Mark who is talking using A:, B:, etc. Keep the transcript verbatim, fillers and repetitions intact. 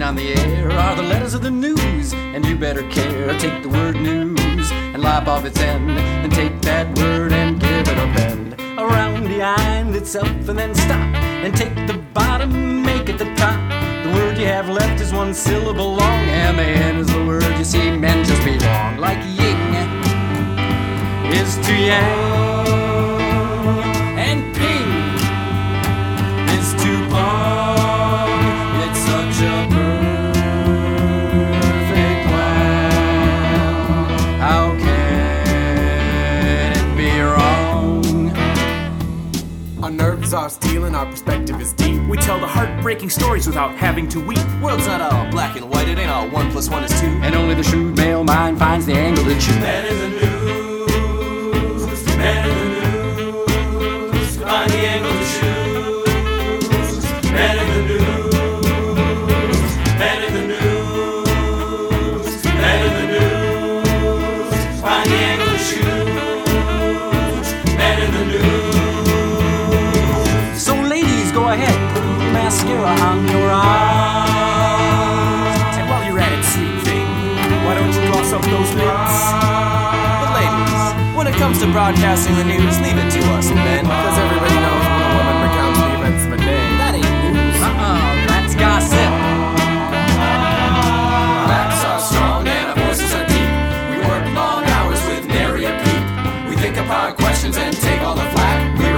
A: on the air are the letters of the news, and you better care. Take the word news and lop off its end, and take that word and give it a bend around behind itself, and then stop and take the bottom, make it the top. The word you have left is one syllable long, and the end is the word you see men just be wrong. Like yin is to yang, and ping is to pong. It's such a perfect plan. How can it be wrong?
B: Our nerves are steel and our perspective is deep.
C: We tell the heartbreaking stories without having to weep.
D: World's not all black and white, it ain't all one plus one is two.
A: And only the shrewd male mind finds the angle to choose.
E: Man in the news, man in the news, find the angle to choose. Man in the news, man in the news, man in the news, find the angle to choose. Man in the news.
A: So ladies, go ahead, put mascara on your eyes.
C: And while you're at it, sweet thing, why don't you gloss up those lips?
D: But ladies, when it comes to broadcasting the news, leave it to us men.
B: Because everybody knows when a woman recounts the events of a day.
D: That ain't news.
A: Uh-uh, that's gossip.
E: Backs are strong and our voices are deep. We work long hours with nary a peep. We think of hard questions and take all the flack. We